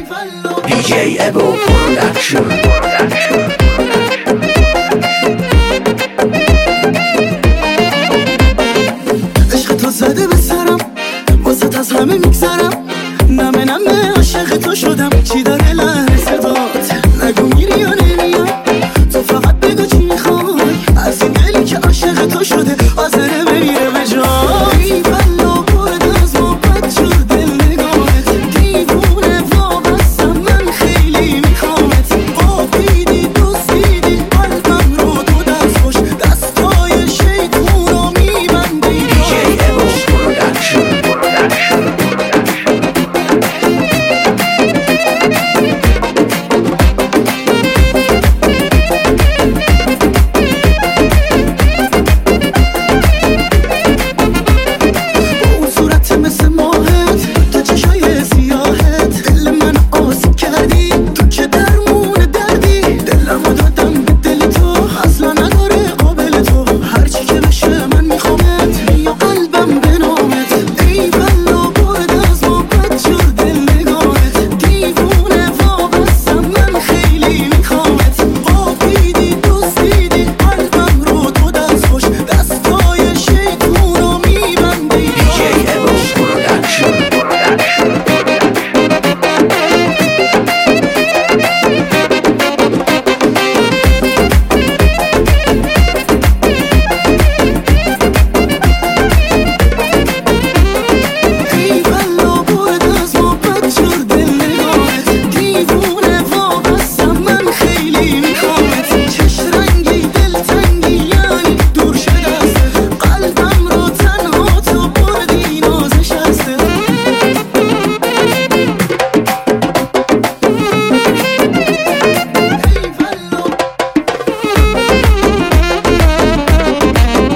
DJ Ebo Production. عشق تو زده به سرم، واسه از همه میگذرم. نمه نمه عاشق تو شدم، چی داره لحن صدات؟ نگو میری یا نمیای، تو فقط بگو چی میخوای. از این دلی که عاشق تو شده حاضره بمیره به جای. بلا برد از محبت شد دل نگاهت، دیوونه وابستم من خیلی میخوامت. آب دیدی دوست دیدی قلبم رو تو دست خوش، دستای شیطون رو میبنده. DJ Ebo Production.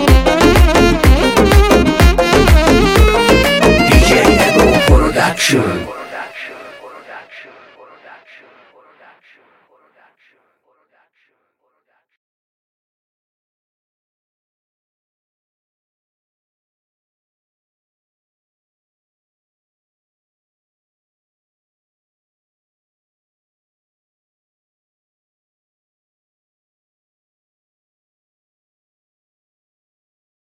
Sure.